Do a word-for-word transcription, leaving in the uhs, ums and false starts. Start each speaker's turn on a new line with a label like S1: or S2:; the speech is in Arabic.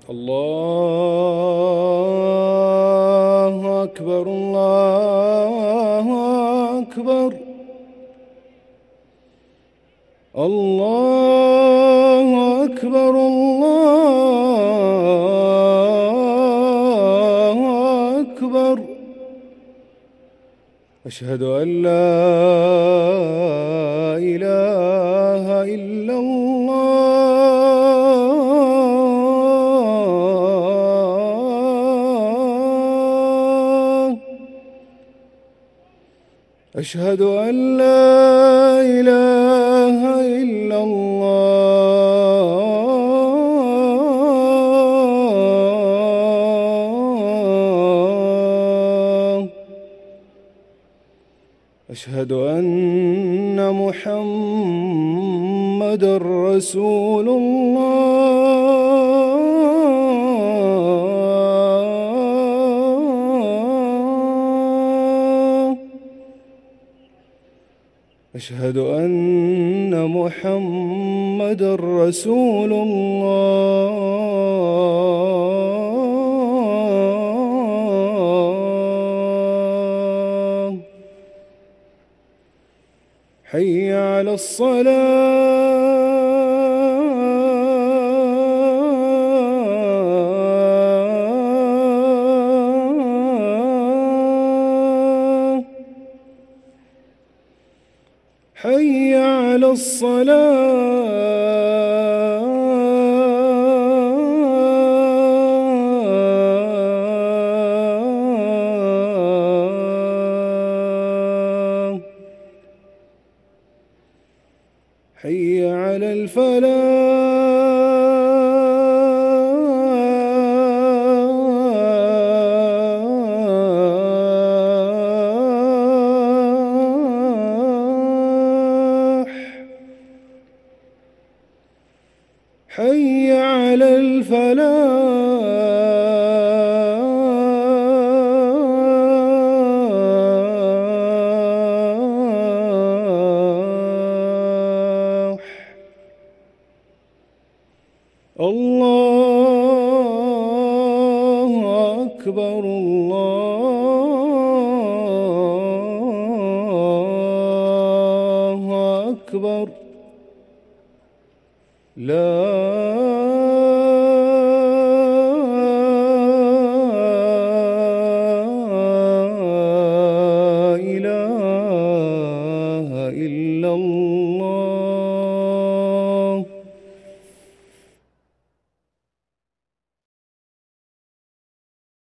S1: الله أكبر الله أكبر الله أكبر الله أكبر. أشهد أن لا إله إلا الله. أشهد أن لا إله إلا الله. أشهد أن محمدًا رسول الله. أشهد أن محمدًا رسول الله. حي على الصلاة. حي على الصلاة. حي على الفلاح. حي على الفلاح. الله أكبر الله أكبر. لا